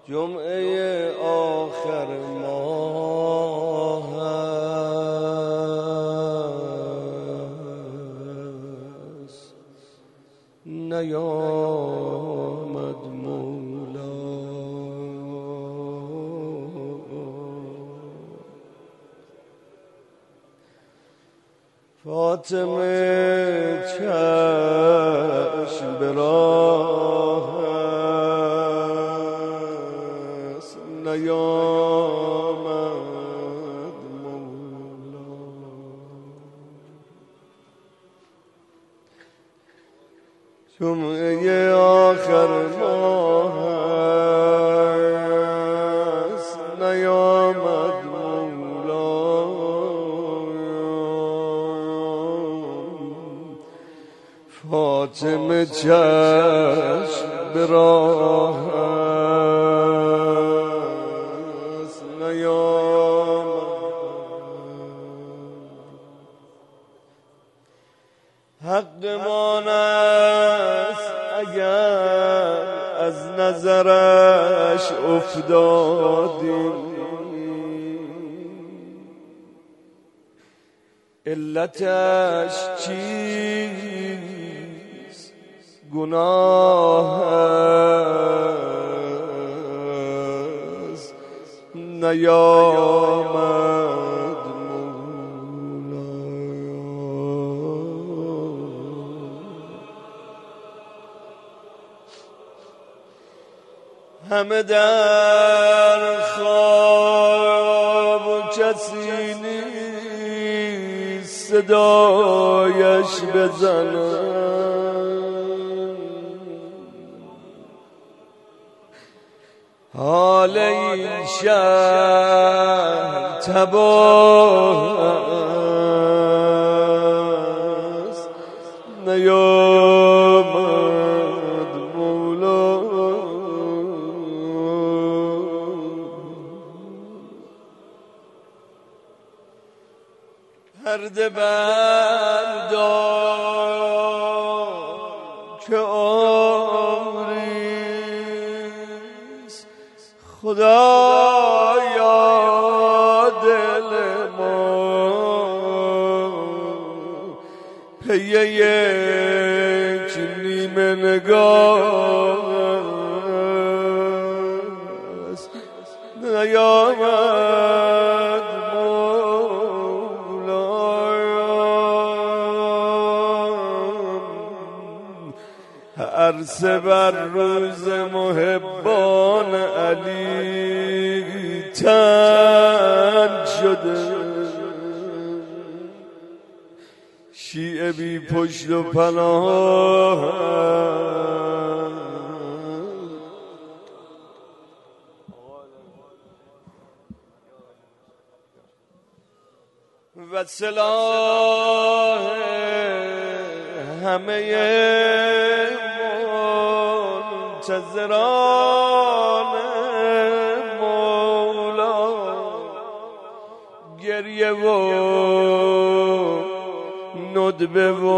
جمعه آخر ماه است نیامد مولا فاطمه چشم به راه است نیامد مولا جمعه آخر ماه است نیامد مولا فاطمه چشم به راه است نیامد حقمان است اگر از نظرش افتادیم علتش چیست گناه است نیامد مولا همه در خواب و کسی نیست صدایش بزنم حال این شهر تباه است نیامد مولا پرده بردار که عمریست خدایا دل ما پی یک نیمه نگاه است نیامد عرصه بر روز محبان علی تنگ شده شیعه بی پشت و پناه و سلاح همه منتظران مولا گریه و ندبه و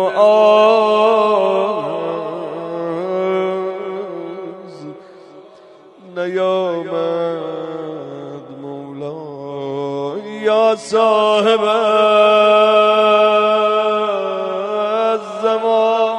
آز نیامد مولا یا صاحب الزمان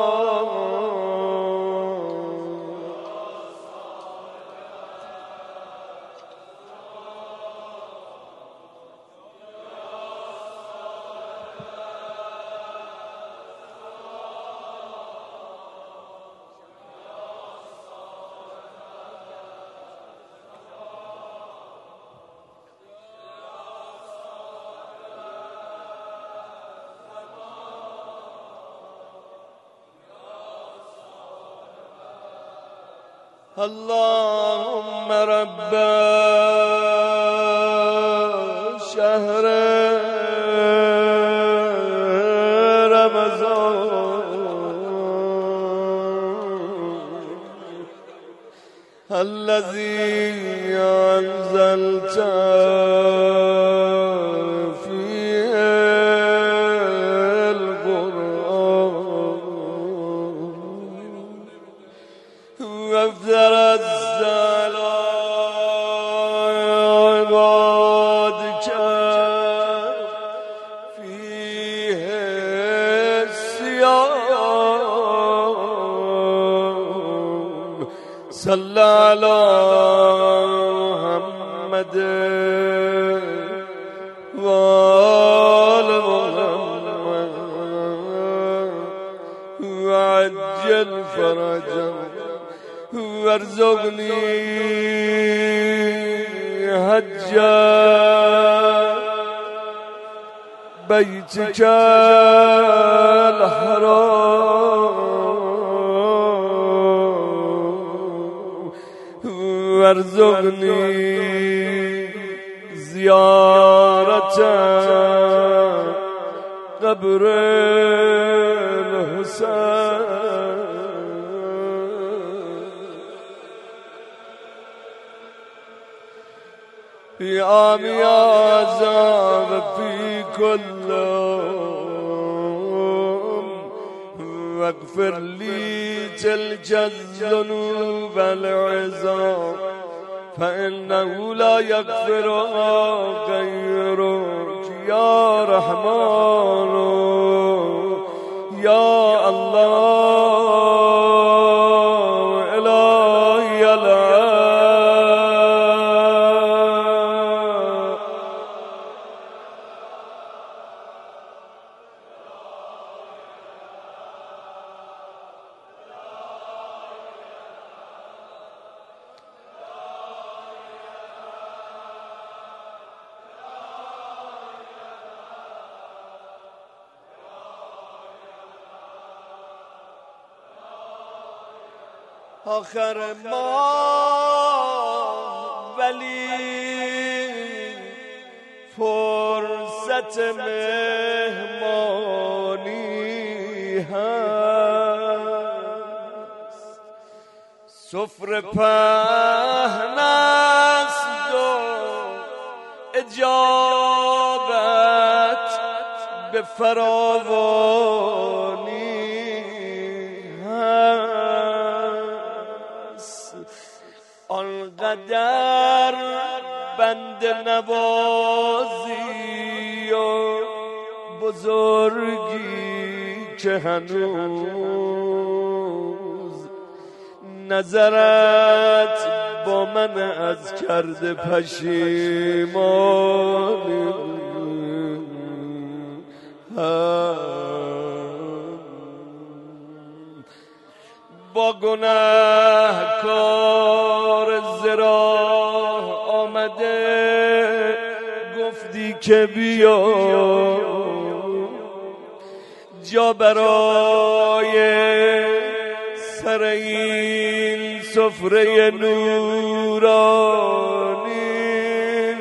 اللهم رب شهر رمضان الذي أنزلت فيه القرآن وافذر الزلال على محمد وآل محمد وعجل فرجهم وارزقني حجا بيتك الحرام وارزقني زيارة قبر الحسين في عام عذاب في كل يوم واغفر لي تلك الذنوب العظام فإنه لا يغفرها غيرك يا رحمن يا الله إلهي العالم. آخر ماه ولی فرصت مهمانی هست سفره پهن است و اجابت به فراوانی آنقدر بند نوازی و بزرگی که هنوز نظرت با من از کرده پشیمانی با گناهکار زراه آمده گفتی که بیا جا برای سر این سفره نورانی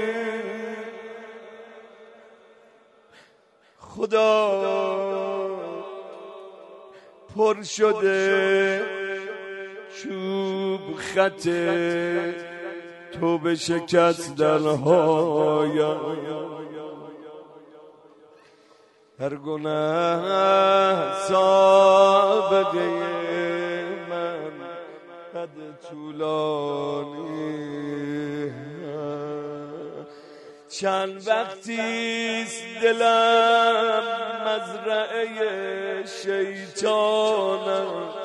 خدا پر شده چوب خط تو به شکست دلهایم هر گناه سابقه من قد طولانی چند وقتیست دلم مزرعه شیطان است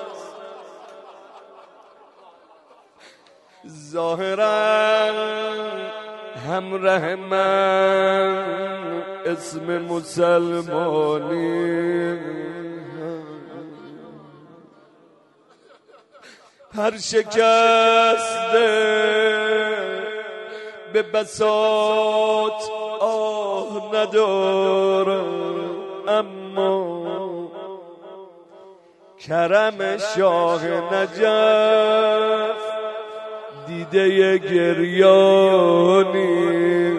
ظاهرا همراه من اسم مسلمانی هر شکسته به بساط آه ندارم اما کرم شاه نجف دیده گریانی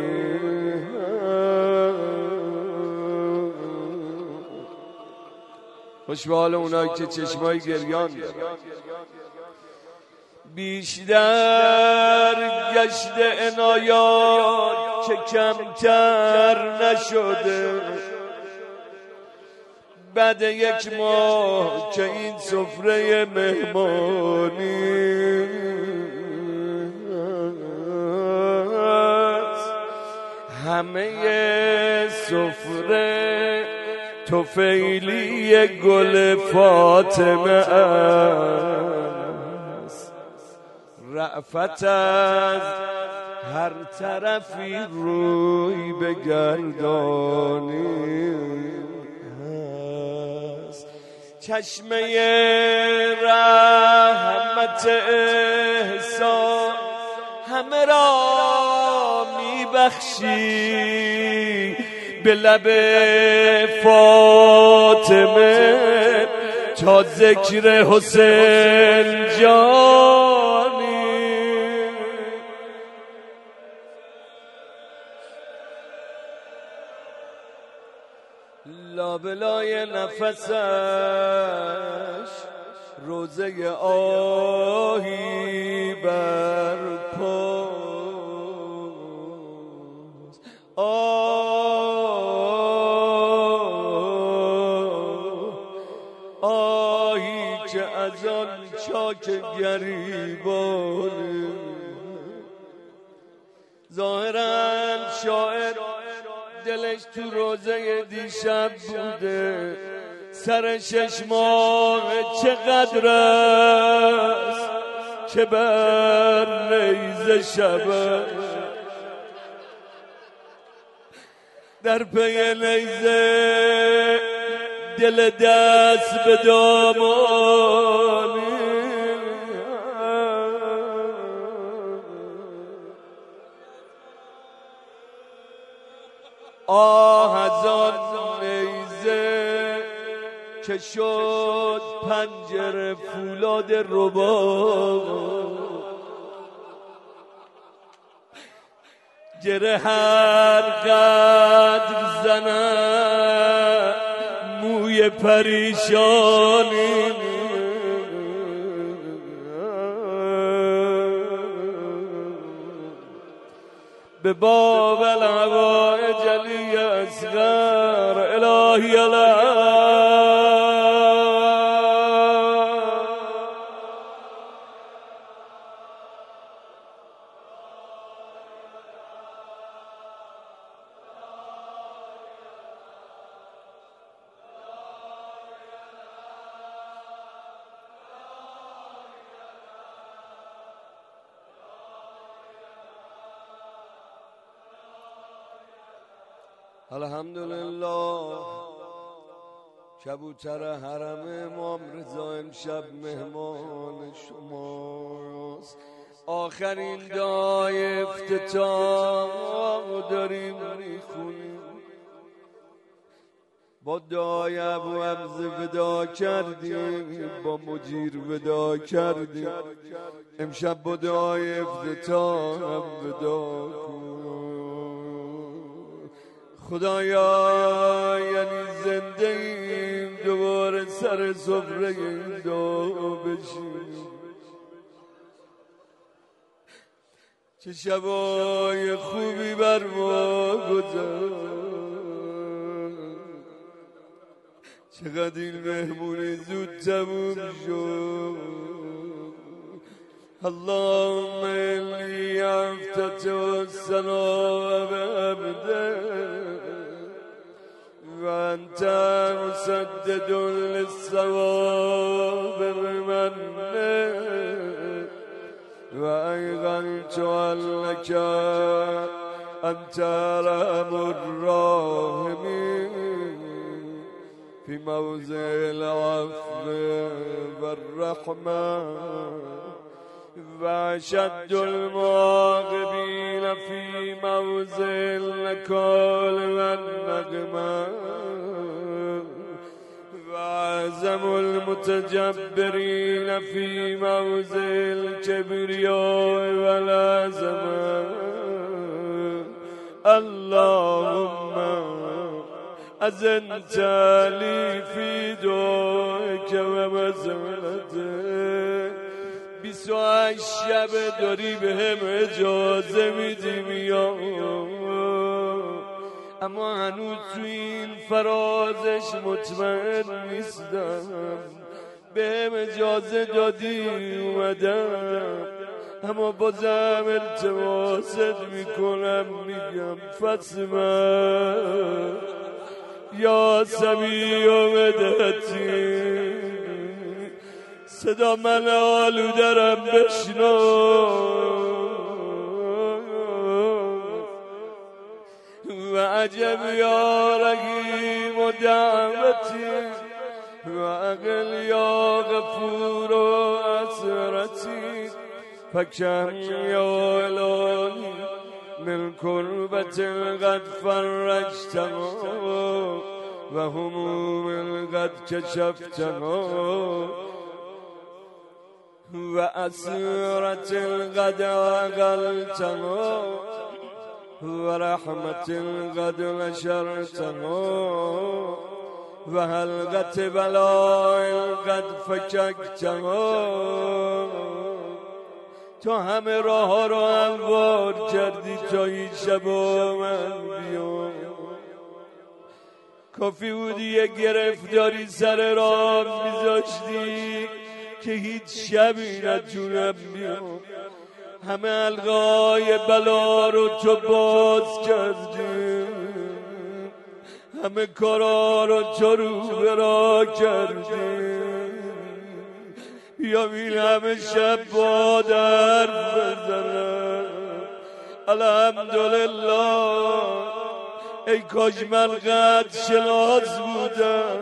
خوش به حال اونایی که چشمای گریان دارن بیشتر گشت عنایات که کمتر نشده بعد یک ماه که این سفره مهمانی همه سفره طفیلی گل فاطمه است رأفت از هر طرفی روی بگردانی هست. چشمه رحمت احسان همه را میبخشی به لب فاطمه تا ذکر حسین جانی. لابلای نفسش روزه آهی برپاست. آهی که از آن چاک گریبان ظاهرا شاعر دلش تو روزه دیشب بوده، سر 6 ماه چقدر است که بر نیزه شبه در پی نیزه دل دست به دامانی. آه از آن نیزه که شد پنجره فولاد رباب، گره هر قدر زند موی پریشانی. به باب الهوای جلی اصغر الهی الحمدلله. کبوتر حرم امام رضا امشب مهمان شماست. آخرین دعای افتتاح داریم میخونیم. با دعای ابو حمزه ودا کردیم، با مجیر ودا کردیم، امشب با دعای افتتاح هم ودا کنیم. خدایا یعنی زنده ایم دوباره سر سفره این دعا بشیم. چه شبای خوبی بر ما گذشت، چقدر این مهمونی زود تموم شد. اللهم انی افتتح الثناء بعبده و انت مسدد للصواب بمنه و ایقنت انک انت ارحم الراحمین فی موضع العفو والرحمه و اشد المعاقبین فی موضع النکال والنقمه و اعظم المتجبرین فی موضع الکبریاء والعظمه. اللهم اذنت لی فی دعائک و مسئلتک. 28 شب داری به هم اجازه میدیم یا اما هنوز تو این فرازش مطمئن نیستم. به هم اجازه دادی اومدم، اما بازم التماست میکنم میگم فاطمه یا سمیع و مدتی صدا من آلودرم بشنو و عجب یا رحیم و دعوتی و عقل یا غفور و اسرتی فکم یا الهی من کربت قد فرجتها و هموم قد کشفتها و اسرت قد عقلتها و رحمت قد نشرتها و حلقت بلاء قد فککتها تو همه راه ها رو هموار کردی تا این شب من بیام کافی بودی یه گرفتاری سر راه میذاشتی که هیچ شبی نتونم بیام همه حلقه‌های بلا رو تو باز کردی همه کارا رو تو رو برا کردی یا این همه شب با در بزنم الحمدلله ای کاش من قد شناس بودم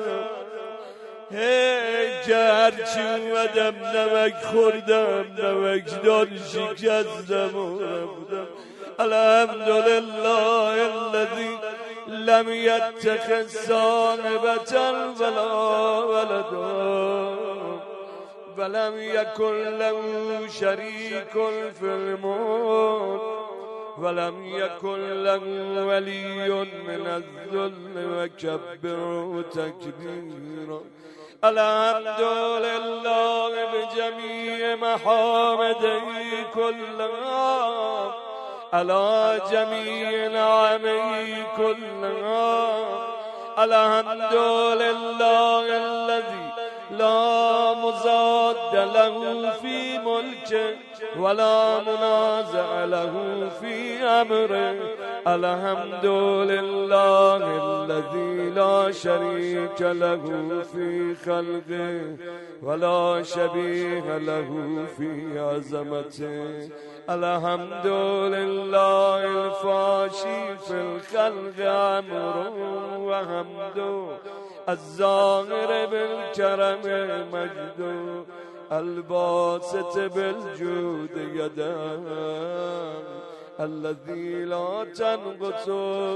هی که هرچی اومدم نمک خوردم نمکدان شکستم و رفتم الحمدلله الذی لم یتخذ صاحبة ولا ولدا ولم یکن له شریک فی الملک ولم یکن له ولی من الذل وکبره تکبیرا الحمدلله بجمیع محامده كلها على جمیع نعمه كلها الحمدلله الذي لا مضاد له في ملكه ولا منازع له في امره الحمدلله الذي لا شريك له في خلقه ولا شبيه له في عظمته الحمدلله الفاشي في الخلق امره وحمده الظاهر بالكرم مجده الباسط بالجود يدا الذي لا تنقص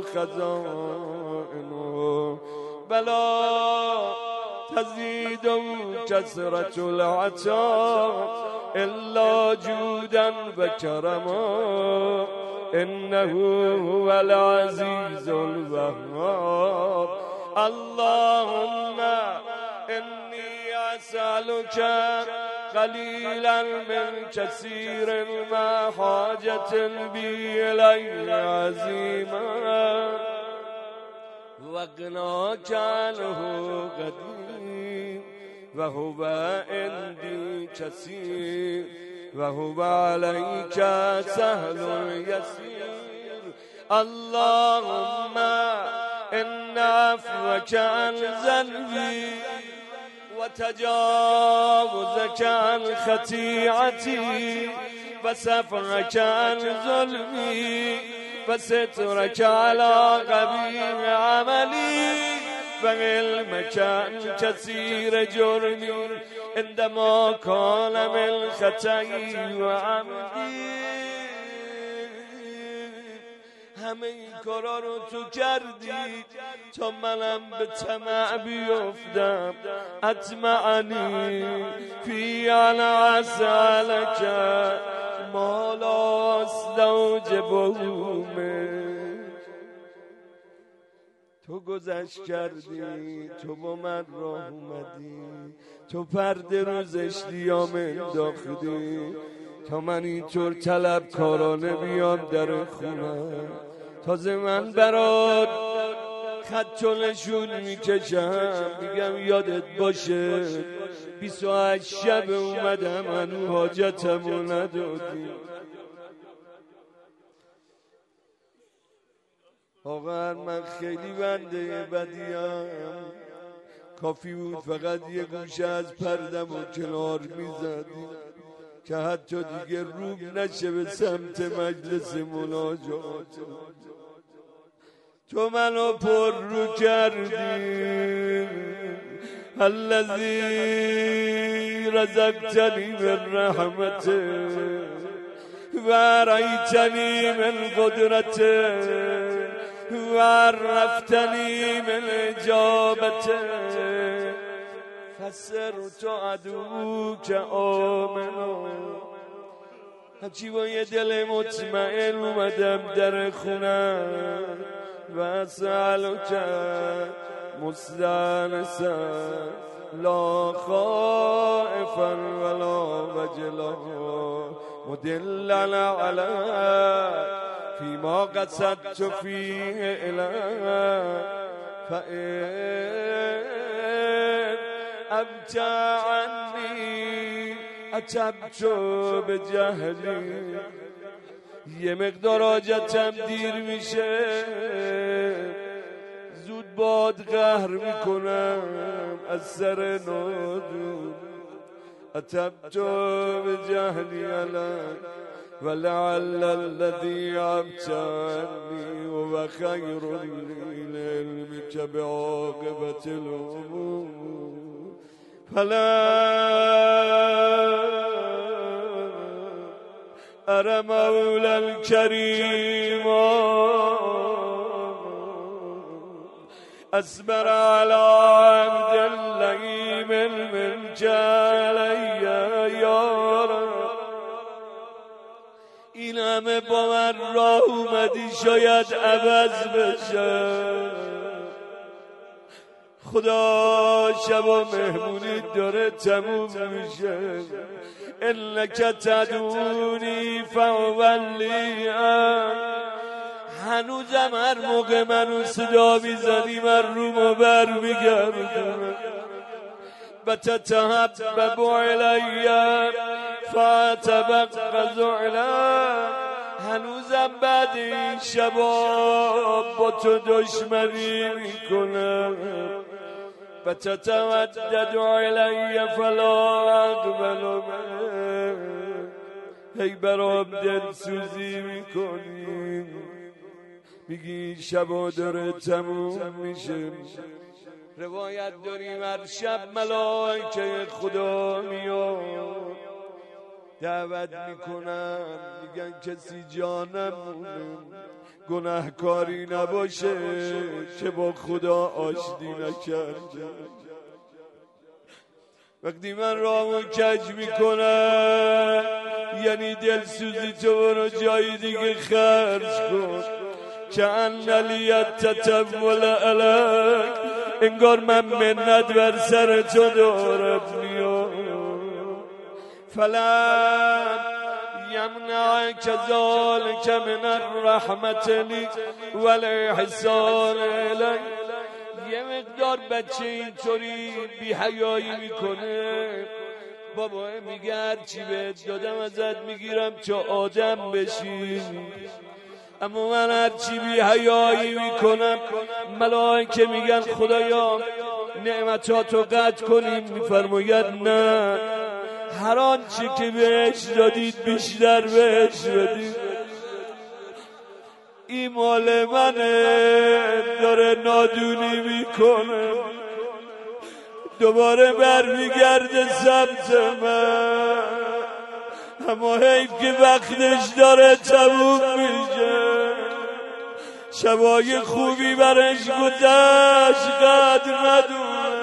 خزائنه بلا تزيد كثرة العطاء إلا جودا وكرما إنه هو العزيز الوهاب اللهم إني أسألك قليلا من كثير ما حاجة بي إليه عزيما وغناك عنه قديم وهو عندي كثير وهو عليك سهل يسير اللهم إن عفوك عن ذنبي وتجاوزك عن خطيئتي وسفرك عن ظلمي وسترك على قبيح عملي وعلمك عن كثير جرمي عندما كان من خطئي وعمدي همه این کارا رو تو کردی تا منم به طمع بیفتم اطمعنی فی ان اسألک ما لا استوجبه تو گذشت کردی تو با من راه اومدی تو پرده رو زشتیام انداختی تا من اینطور طلبکارانه بیام در خونه تازه من برات خط و نشون میکشم میگم یادت باشه 28 شب اومدم هنو حاجتمو ندادی واقعا من خیلی بنده بدیم کافی بود فقط یه گوشه از پردم و کنار میزدی که حتی دیگه روم نشه به سمت مجلس مناجات. تو منو پر رو کردی، الذی رزقتنی من رحمته و رأیتنی من قدرته و عرفتنی من اجابته فسرت عدوک آمنا. هرچی با یه دل مطمئن اومدم در خونم و سألک مستانسا لا خائفا ولا وجلا مدللا علی فيما قصدت فيه إله فإن أبتى عني أتبت بجهلی. یه مقدار حاجتم دیر میشه زود باد قهر میکنم از سر نادون. أتبت بجهلی علیک ولعل الذي عبتني هو خير لعلمك بعاقبة الأمور فلا أرى مولى الكريم أصبر على عبد اللئيم المنك علي يا رب. این همه با من راه اومدی شاید عوض بشه. خدا شبا مهمونی داره تموم میشه. انک تدونی فولی هنوزم هر موقع منو صدا میزنی من رومو بر میگردم و تتحبب علی فاتبقض علی. هنوزم بعد این شبا با تو دشمنی میکنم و تتودد علی فلا اقبل هی برام دل سوزی میکنی. میگی شبا داره تموم میشه. روایت داریم هر شب ملائکه خدا میاد دعوت میکنن میگن کسی جا نمونه گناهکاری نباشه که با خدا آشتی نکرده. وقتی من رامو کج میکنم یعنی دلسوزی تو برو جای دیگه خرج کن که انلیت تتول علیک انگار من منت بر سر تو دارم میام. فلن یمنعک ذلک من الرحمت لی والاحسان الی. یه مقدار بچه اینطوری بی حیایی میکنه بابا میگه هرچی بهت دادم ازت میگیرم تا آدم بشی. اما من هرچی بی حیایی میکنم ملائکه میگن خدایا نعمتاتو قطع کنیم. میفرماید نه هر آنچه که بهش دادید بیشتر بهش بدید. این مال منه داره نادونی میکنه دوباره برمیگرده سمت من. اما حیف که وقتش داره تموم میشه. شبای خوبی برش گذشت قدر ندونه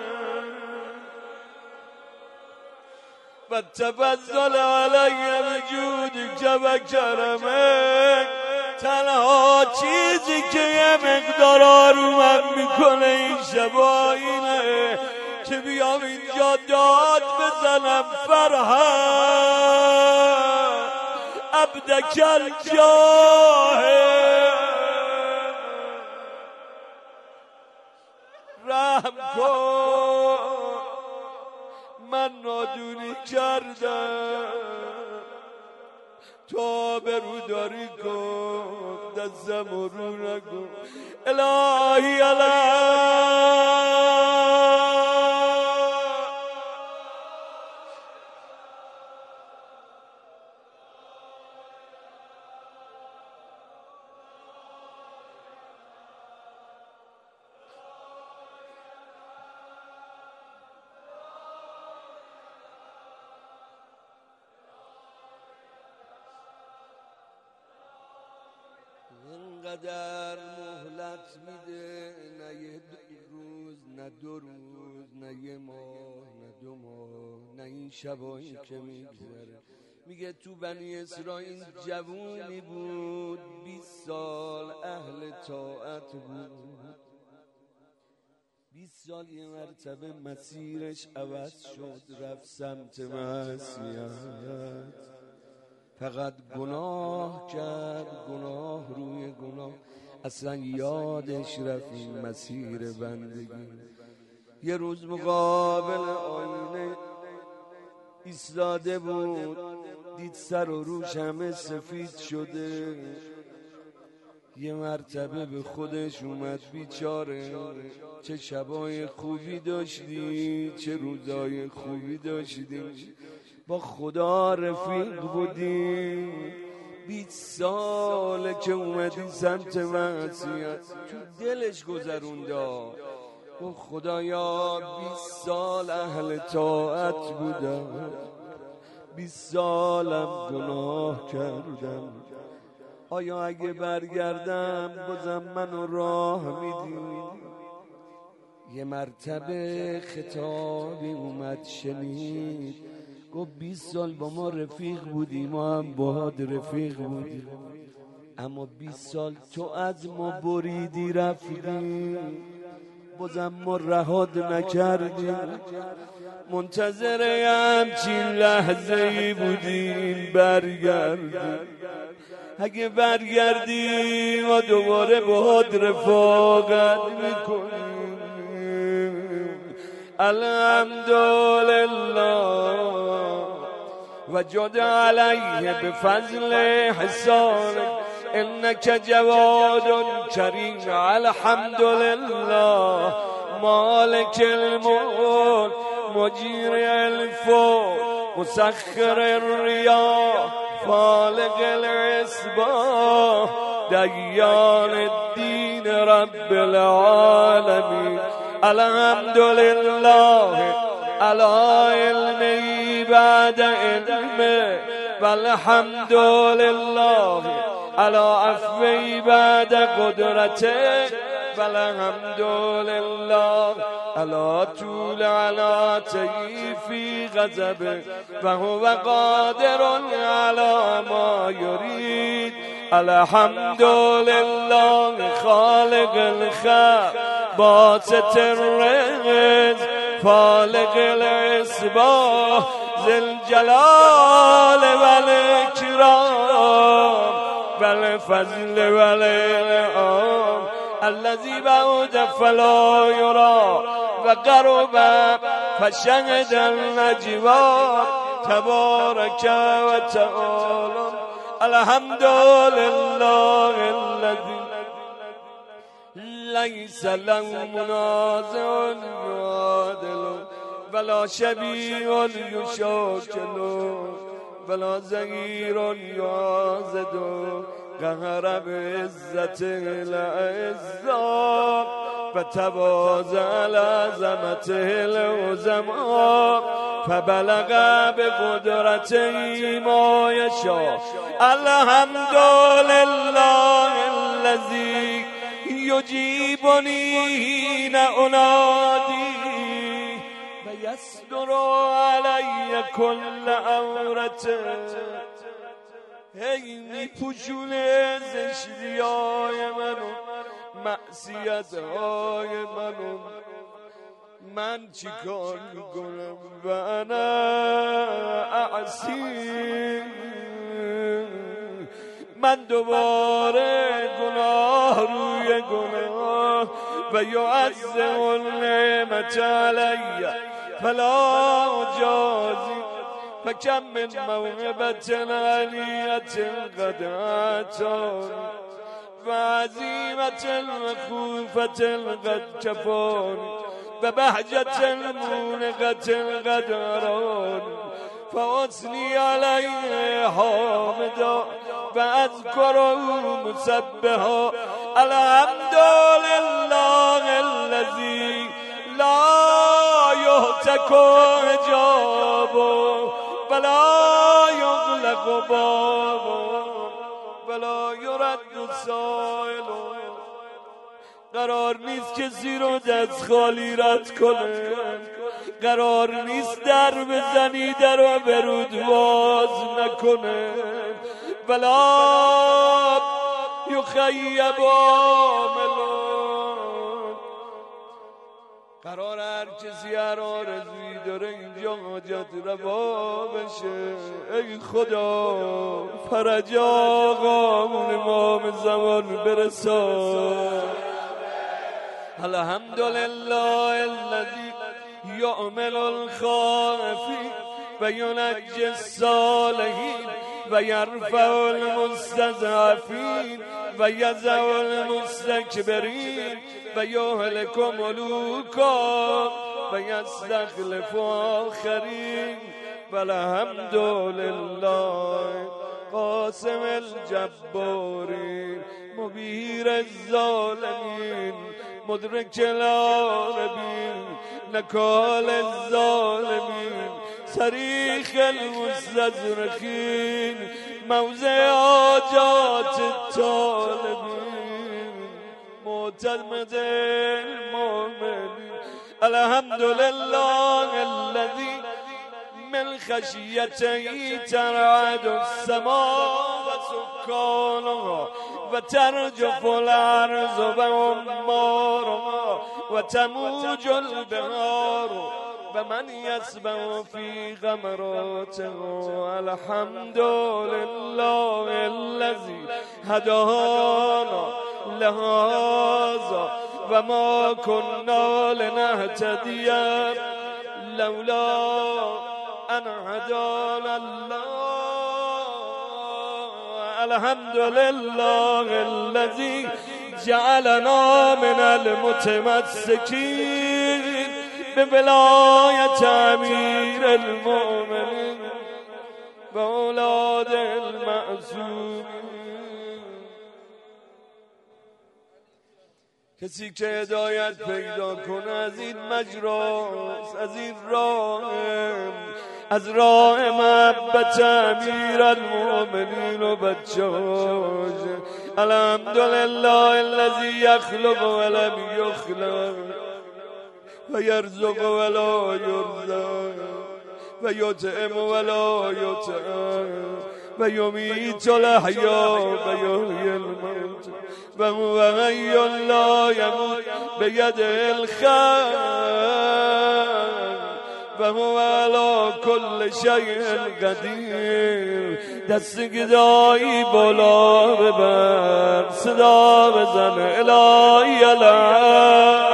و تفضل علی بجودک و کرمک. تنها چیزی که یه مقدار آرومم میکنه این شبا اینه که بیام اینجا داد بزنم فرحت عبدک الجاهد رحم کن من نادونی کردم تو بروداری کن دستم رو نکن الهی الهی اینقدر مهلت میده، نه یه روز، نه 2 روز، نه یه ماه، نه 2 ماه، نه این شبایی که میگذره. میگه تو بنی اسرائیل جوونی بود 20 سال اهل طاعت بود، 20 سال یه مرتبه مسیرش عوض شد، رفت سمت معصیت، فقط گناه کرد، گناه روی گناه، اصلا یادش رفت این مسیر بندگی. یه روز مقابل آینه ایستاده بود، دید سر و روش همه سفید شده. یه مرتبه به خودش اومد، بیچاره چه شبای خوبی داشتی، چه روزای خوبی داشتی، با خدا رفیق بودی، 20 ساله که اومدی سمت معصیت. تو دلش گذرونده و خدایا 20 سال اهل طاعت بودم، 20 سالم گناه کردم، آیا اگه برگردم بازم منو راه میدی؟ یه مرتبه خطابی اومد شنید، گفت 20 سال با ما رفیق بودی، ما هم باهات رفیق بودیم، اما 20 سال تو از ما بریدی رفیقی، بازم ما رهاد نکردیم، منتظر همچین لحظه ای بودیم برگردیم، اگه برگردی ما دوباره باهات رفاقت میکنیم. الحمدلله وجد علیه بفضل حسان انک جواد کریم. الحمدلله مالک الملک مجیر الفوت مسخر الریاح خالق الاسباح دیان الدین رب العالمین. الحمدلله علی علمی بعد علمه والحمدلله علی عفوی بعد قدرته والحمدلله علی طول عناته فی غضبه و هو قادر علی ما یرید. الحمدلله خالق الخلق باسط الرزق فالق الاصباح ذی الجلال والاکرام والفضل والانعام الذی بعد فلا یرا و قرب فشهد النجوا تبارک و تعالی. الحمدلله الذی لیس له منازع یعادل ولا شبیه یشاکل ولا ظهیر یعاضد قهر بعزت العزا و تواضع لعظمته العظما فبلغ بقدرته ما یشاء. الحمدلله الذی یجیبنی حین انادی و یستر علی کل عورته. هی میپوشونه زشتیای منو، معصیتهای منو، من چی کار میکنم و انا اعصی، من دوباره گناه روی گناه و یعظم النعمت علی فلا جازی فکم من موهبت علیت قد اعطانی و عظیمت مخوفت قد کفانی و بهجت المونقت قد ارانی فاثنی علیه حامدا و اذکره مسبحا. الحمدلله الذی لا یهتک حجابه ولا یغلق بابه ولا یرد سائل. قرار نیست کسی رو دست خالی رد کنه، قرار نیست در بزنی در و برود باز نکنه. ولا یخیب عاملون. قرار هر کسی هر آرزویی داره اینجا حاجت روا بشه. ای خدا فرج آقامون امام زمان برسان. الحمدلله الذی یعمل الخائفین و ینجی الصالحین و یرفع المستضعفین و یضع المستکبرین و یهلک ملوکا و یستخلف آخرین. والحمدلله قاسم الجبارین مبیر الظالمین مدرک العالمین نکال الظالمین صریخ المستضعفین موضع حاجات الطالبین معتمد المؤمنین. الحمدلله الذی من خشیته ترعد السماء و سکانها و ترجف الارض و عمارها و تموج البحار و من یسبح فی غمراته. الحمدلله الذی هدانا لهذا و ما كنا لنهتدی لولا ان هدانا الله. الحمدلله الذي جعلنا من المتمسكين بولاية امير المؤمنين واولاد المعصومين. کسی که هدایت پیدا کنه از این مجراست، از این راه، از راه محبت امیر المؤمنین و بچه‌هاش. الحمدلله الذی یخلق ولم یخلق و یرزق ولا یرزق و یطعم ولا یطعم و یمیت الاحیا و یحیی الموت و هو حی لا یموت بیده الخیر و هو علی کل شیء قدیر. دست گدایی بالا ببر، صدا بزن الهی العالمین.